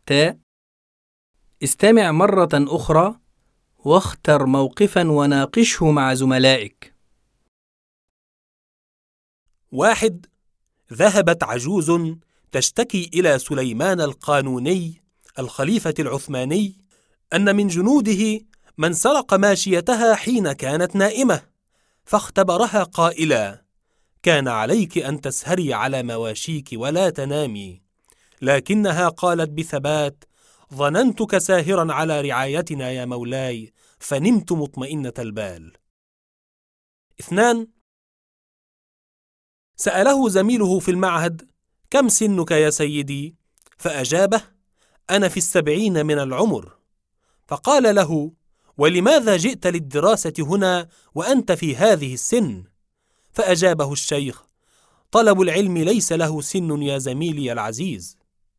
تاء. استمع مرة أخرى واختر موقفا وناقشه مع زملائك. 1. ذهبت عجوز تشتكي إلى سليمان القانوني الخليفة العثماني أن من جنوده من سرق ماشيتها حين كانت نائمة، فاختبرها قائلا: كان عليك أن تسهري على مواشيك ولا تنامي، لكنها قالت بثبات: ظننتك ساهرا على رعايتنا يا مولاي، فنمت مطمئنة البال. 2. سأله زميله في المعهد: كم سنك يا سيدي؟ فأجابه: أنا في 70 من العمر. فقال له: ولماذا جئت للدراسة هنا وأنت في هذه السن؟ فأجابه الشيخ: طلب العلم ليس له سن يا زميلي العزيز.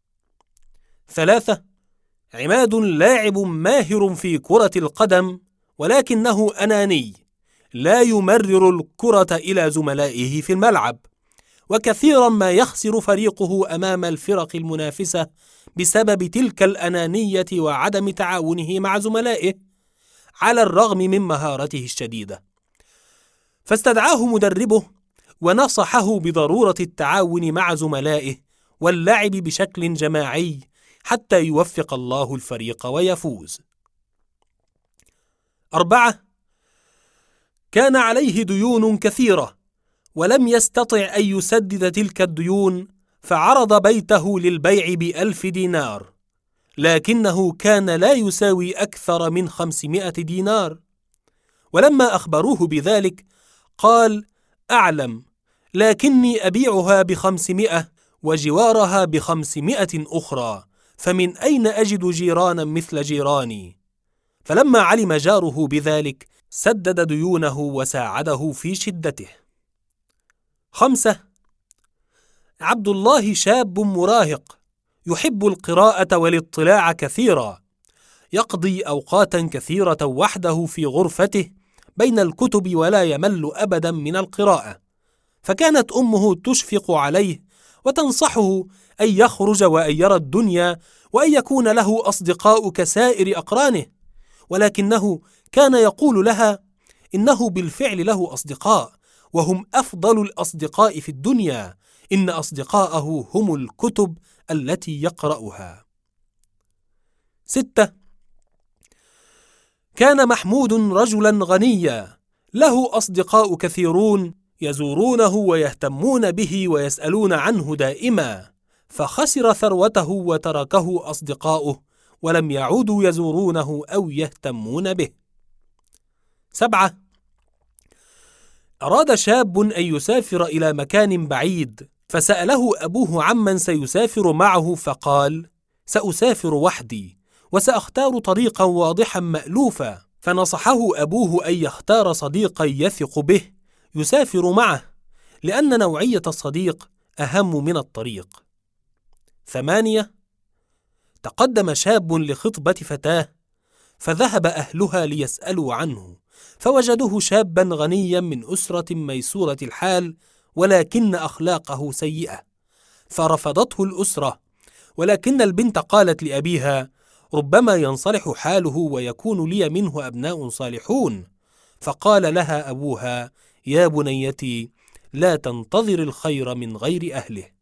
3. عماد لاعب ماهر في كرة القدم، ولكنه أناني، لا يمرر الكرة إلى زملائه في الملعب، وكثيرا ما يخسر فريقه أمام الفرق المنافسة بسبب تلك الأنانية وعدم تعاونه مع زملائه على الرغم من مهارته الشديدة. فاستدعاه مدربه ونصحه بضرورة التعاون مع زملائه واللعب بشكل جماعي حتى يوفق الله الفريق ويفوز. 4. كان عليه ديون كثيرة ولم يستطع أن يسدد تلك الديون، فعرض بيته للبيع ب1000 دينار، لكنه كان لا يساوي أكثر من 500 دينار. ولما أخبروه بذلك قال: أعلم، لكني أبيعها ب500 وجوارها ب500 أخرى، فمن أين أجد جيرانا مثل جيراني؟ فلما علم جاره بذلك سدد ديونه وساعده في شدته. 5. عبد الله شاب مراهق يحب القراءة والاطلاع كثيرا، يقضي أوقاتا كثيرة وحده في غرفته بين الكتب ولا يمل أبدا من القراءة، فكانت أمه تشفق عليه وتنصحه أن يخرج وأن يرى الدنيا وأن يكون له أصدقاء كسائر أقرانه، ولكنه كان يقول لها إنه بالفعل له أصدقاء، وهم أفضل الأصدقاء في الدنيا، إن أصدقاءه هم الكتب التي يقرأها. 6. كان محمود رجلا غنيا له أصدقاء كثيرون يزورونه ويهتمون به ويسألون عنه دائما، فخسر ثروته وتركه أصدقاؤه ولم يعودوا يزورونه أو يهتمون به. 7. أراد شاب أن يسافر إلى مكان بعيد، فسأله أبوه عمن سيسافر معه، فقال: سأسافر وحدي وسأختار طريقا واضحا مألوفا، فنصحه أبوه أن يختار صديقا يثق به يسافر معه، لأن نوعية الصديق أهم من الطريق. 8. تقدم شاب لخطبة فتاة، فذهب أهلها ليسألوا عنه، فوجدوه شابا غنيا من أسرة ميسورة الحال، ولكن أخلاقه سيئة، فرفضته الأسرة، ولكن البنت قالت لأبيها: ربما ينصلح حاله ويكون لي منه أبناء صالحون. فقال لها أبوها: يا بنيتي، لا تنتظر الخير من غير أهله.